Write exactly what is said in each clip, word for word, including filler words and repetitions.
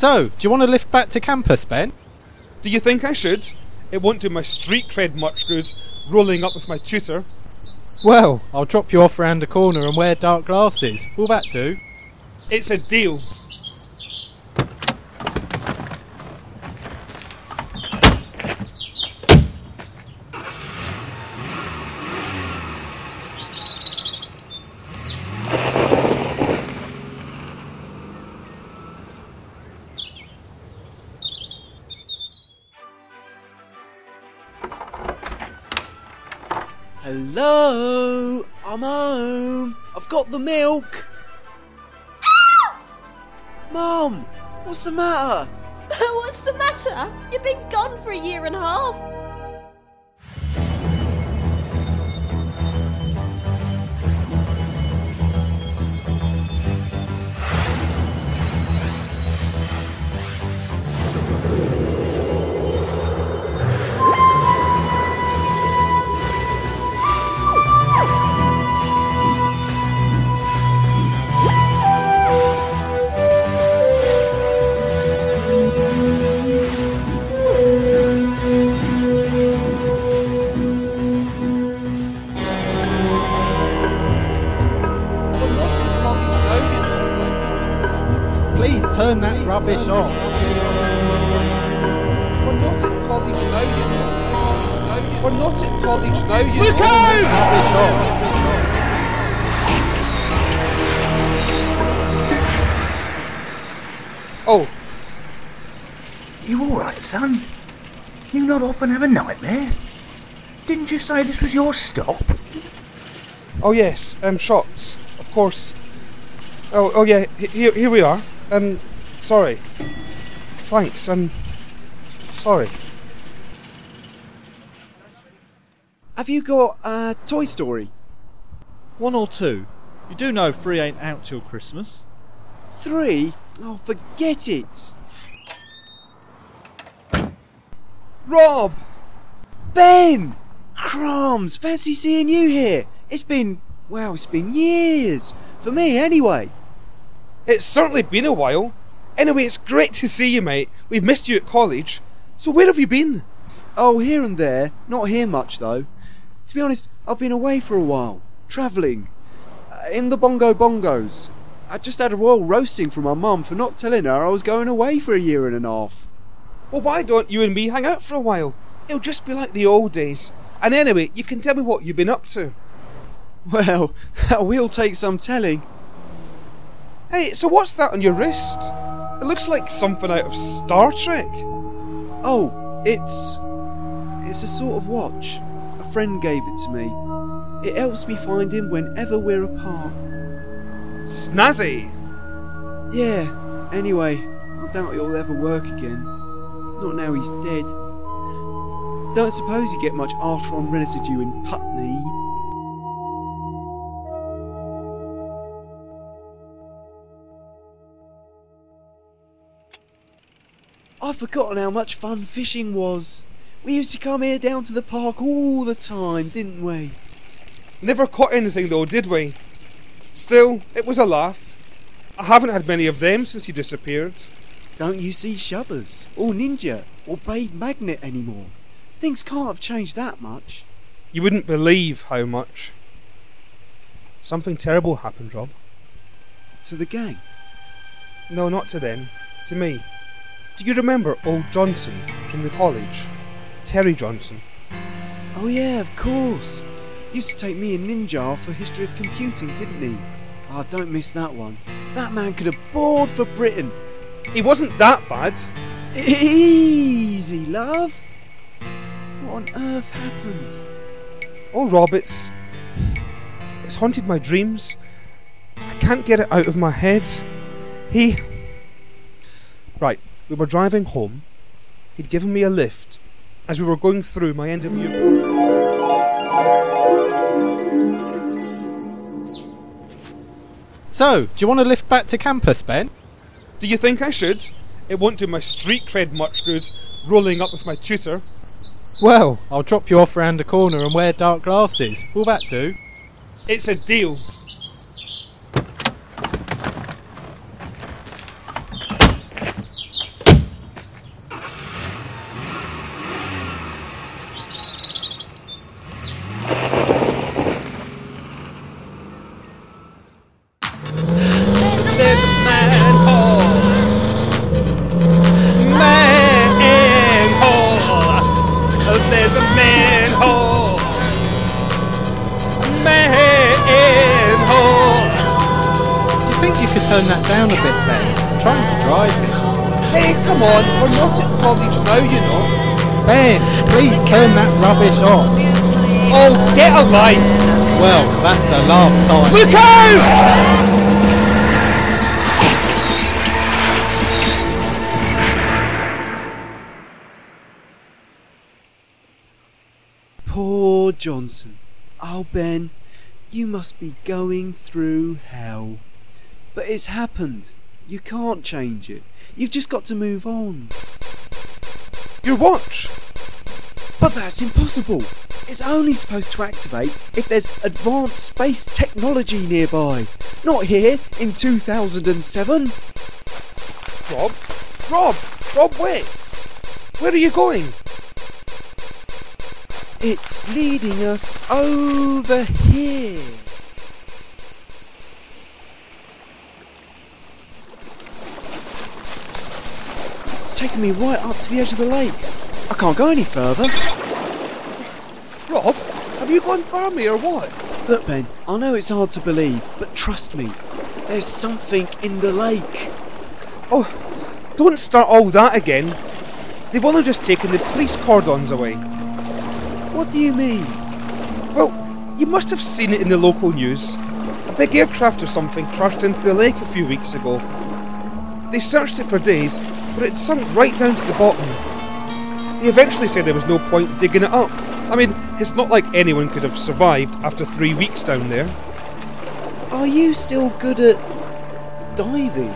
So, do you want to lift back to campus, Ben? Do you think I should? It won't do my street cred much good, rolling up with my tutor. Well, I'll drop you off round the corner and wear dark glasses. Will that do? It's a deal. Hello, I'm home. I've got the milk. Mum, what's the matter? What's the matter? You've been gone for a year and a half. Please turn that rubbish off. We're not at college now, you know. We're not at college now, you Look know. out! Rubbish off. Oh, You alright, son? You not often have a nightmare? Didn't you say this was your stop? oh yes, um, shops, of course. Oh, oh yeah, he- here, here we are. Um, sorry. Thanks, um, sorry. Have you got uh, Toy Story? One or two. You do know three ain't out till Christmas. Three? Oh, forget it. Rob! Ben! Crumbs, fancy seeing you here. It's been, well, it's been years. For me, anyway. It's certainly been a while. Anyway, it's great to see you, mate. We've missed you at college. So where have you been? Oh, here and there. Not here much, though. To be honest, I've been away for a while. Travelling. Uh, in the bongo bongos. I just had a royal roasting from my mum for not telling her I was going away for a year and a half. Well, why don't you and me hang out for a while? It'll just be like the old days. And anyway, you can tell me what you've been up to. Well, that will take some telling. Hey, so what's that on your wrist? It looks like something out of Star Trek. Oh, it's... It's a sort of watch. A friend gave it to me. It helps me find him whenever we're apart. Snazzy. Yeah, anyway, I doubt it'll ever work again. Not now he's dead. Don't suppose you get much Artron residue in Putney. I've forgotten how much fun fishing was. We used to come here down to the park all the time, didn't we? Never caught anything though, did we? Still, it was a laugh. I haven't had many of them since you disappeared. Don't you see Shubbers, or Ninja, or Bade Magnet anymore? Things can't have changed that much. You wouldn't believe how much. Something terrible happened, Rob. To the gang? No, not to them. To me. Do you remember old Johnson from the college? Terry Johnson. Oh yeah, of course. Used to take me and Ninja off for history of computing, didn't he? Ah, oh, don't miss that one. That man could have bored for Britain. He wasn't that bad. Easy, love. What on earth happened? Oh, Rob, it's... It's haunted my dreams. I can't get it out of my head. He... Right, we were driving home. He'd given me a lift as we were going through my end of year. So, do you want to lift back to campus, Ben? Do you think I should? It won't do my street cred much good, rolling up with my tutor. Well, I'll drop you off round the corner and wear dark glasses. Will that do? It's a deal. you could turn that down a bit, Ben. I'm trying to drive it. Hey, come on, we're not at college now, you know. Ben, please turn that rubbish off. Oh, get a life! Well, that's the last time. Look out! Poor Johnson. Oh, Ben, you must be going through hell. But it's happened. You can't change it. You've just got to move on. Your watch! But that's impossible. It's only supposed to activate if there's advanced space technology nearby. Not here in two thousand seven. Rob? Rob! Rob, wait! Where are you going? It's leading us over here. It's taking me right up to the edge of the lake. I can't go any further. Rob, have you gone barmy or what? Look, Ben, I know it's hard to believe, but trust me, there's something in the lake. Oh, don't start all that again. They've only just taken the police cordons away. What do you mean? Well, you must have seen it in the local news. A big aircraft or something crashed into the lake a few weeks ago. They searched it for days, but it sunk right down to the bottom. They eventually said there was no point digging it up. I mean, it's not like anyone could have survived after three weeks down there. Are you still good at diving?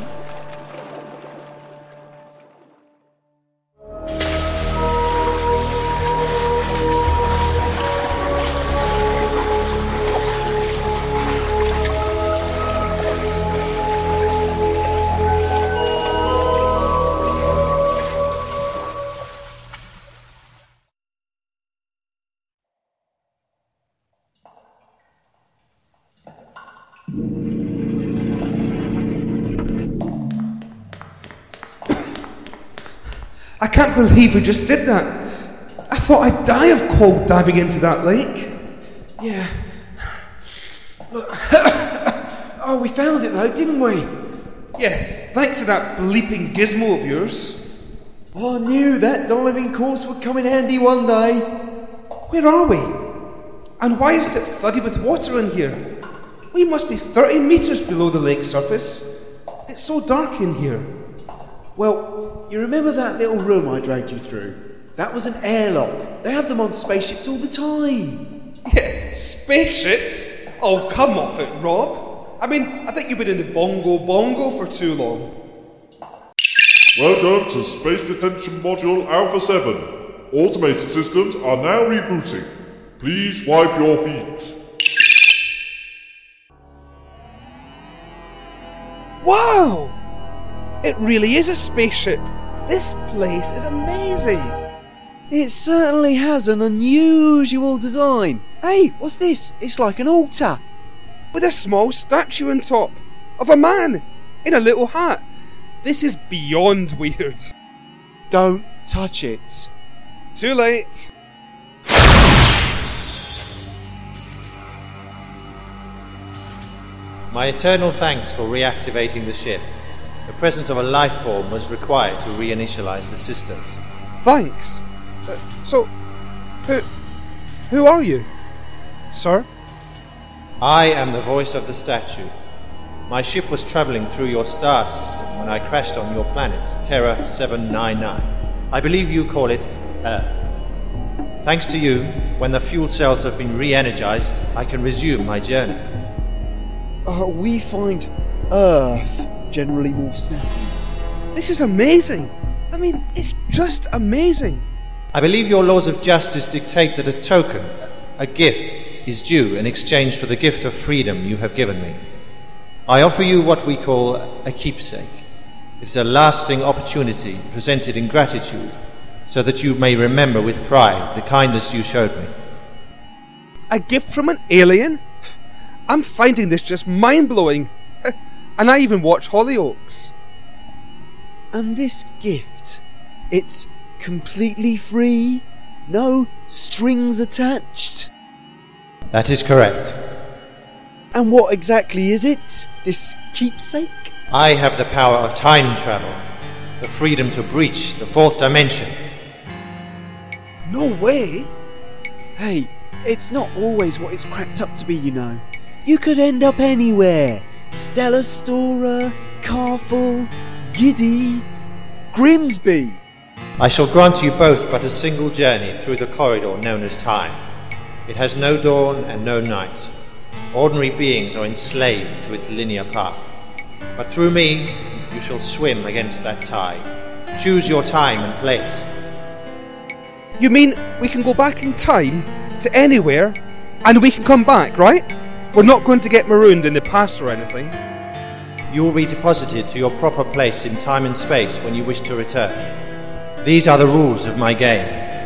I can't believe we just did that. I thought I'd die of cold diving into that lake. Yeah. Look. Oh, we found it though, didn't we? Yeah, thanks to that bleeping gizmo of yours. I knew that diving course would come in handy one day. Where are we? And why isn't it flooded with water in here? We must be thirty metres below the lake surface. It's so dark in here. Well, you remember that little room I dragged you through? That was an airlock. They have them on spaceships all the time. Yeah, spaceships? Oh, come off it, Rob. I mean, I think you've been in the bongo bongo for too long. Welcome to Space Detention Module Alpha seven. Automated systems are now rebooting. Please wipe your feet. Wow! It really is a spaceship. This place is amazing. It certainly has an unusual design. Hey, what's this? It's like an altar. With a small statue on top of a man in a little hat. This is beyond weird. Don't touch it. Too late. My eternal thanks for reactivating the ship. The presence of a life form was required to reinitialize the systems. Thanks. Uh, so, who, who are you, sir? I am the voice of the statue. My ship was traveling through your star system when I crashed on your planet, Terra seven ninety-nine. I believe you call it Earth. Thanks to you, when the fuel cells have been re-energized, I can resume my journey. Uh, we find Earth generally more snappy. This is amazing. I mean, it's just amazing. I believe your laws of justice dictate that a token, a gift, is due in exchange for the gift of freedom you have given me. I offer you what we call a keepsake. It is a lasting opportunity presented in gratitude, so that you may remember with pride the kindness you showed me. A gift from an alien? I'm finding this just mind-blowing. And I even watch Hollyoaks. And this gift, it's completely free? No strings attached? That is correct. And what exactly is it, this keepsake? I have the power of time travel, the freedom to breach the fourth dimension. No way! Hey, it's not always what it's cracked up to be, you know. You could end up anywhere. Stella Stora, Carful, Giddy, Grimsby. I shall grant you both but a single journey through the corridor known as time. It has no dawn and no night. Ordinary beings are enslaved to its linear path. But through me, you shall swim against that tide. Choose your time and place. You mean we can go back in time to anywhere and we can come back, right? We're not going to get marooned in the past or anything. You will be deposited to your proper place in time and space when you wish to return. These are the rules of my game.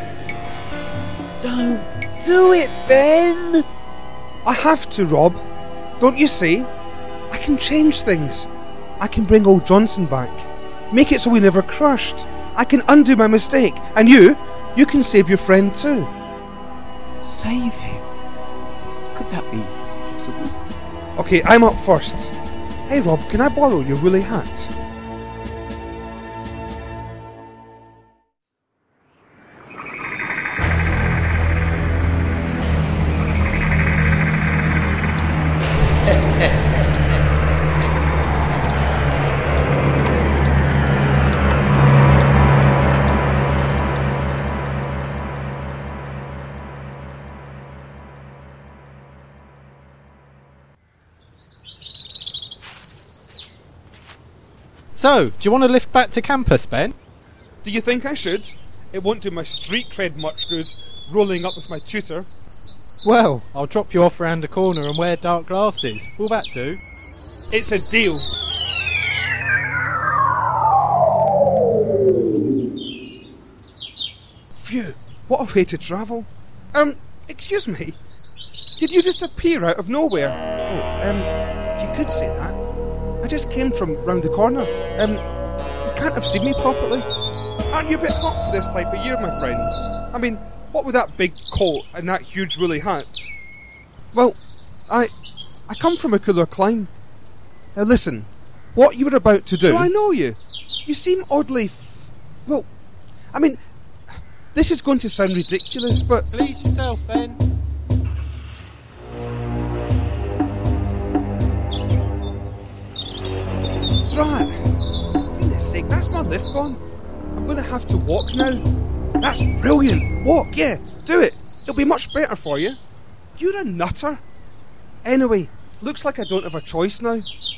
Don't do it, Ben! I have to, Rob. Don't you see? I can change things. I can bring old Johnson back. Make it so we never crashed. I can undo my mistake. And you, you can save your friend too. Save him? Could that be possible? Okay, I'm up first. Hey Rob, can I borrow your woolly hat? So, do you want to lift back to campus, Ben? Do you think I should? It won't do my street cred much good, rolling up with my tutor. Well, I'll drop you off round the corner and wear dark glasses. Will that do? It's a deal. Phew, what a way to travel. Um, excuse me. Did you just appear out of nowhere? Oh, um, you could say that. I just came from round the corner. Um, you can't have seen me properly. Aren't you a bit hot for this type of year, my friend? I mean, what with that big coat and that huge woolly hat? Well, I... I come from a cooler clime. Now listen, what you were about to do... Do I know you? You seem oddly... F- well, I mean, this is going to sound ridiculous, but... Please yourself, Ben. That's right. Goodness sake, that's my lift gone. I'm going to have to walk now. That's brilliant. Walk, yeah, do it. It'll be much better for you. You're a nutter. Anyway, looks like I don't have a choice now.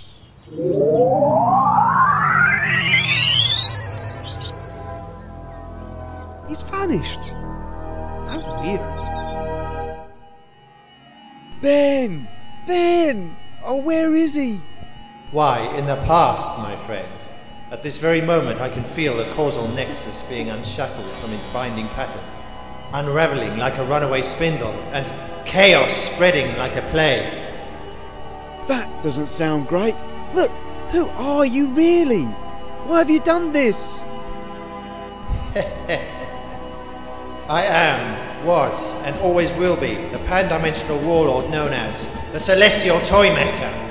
He's vanished. How weird. Ben! Ben! Oh, where is he? Why, in the past, my friend. At this very moment I can feel the causal nexus being unshackled from its binding pattern, unravelling like a runaway spindle, and chaos spreading like a plague. That doesn't sound great. Look, who are you really? Why have you done this? I am, was, and always will be the pan-dimensional warlord known as the Celestial Toymaker.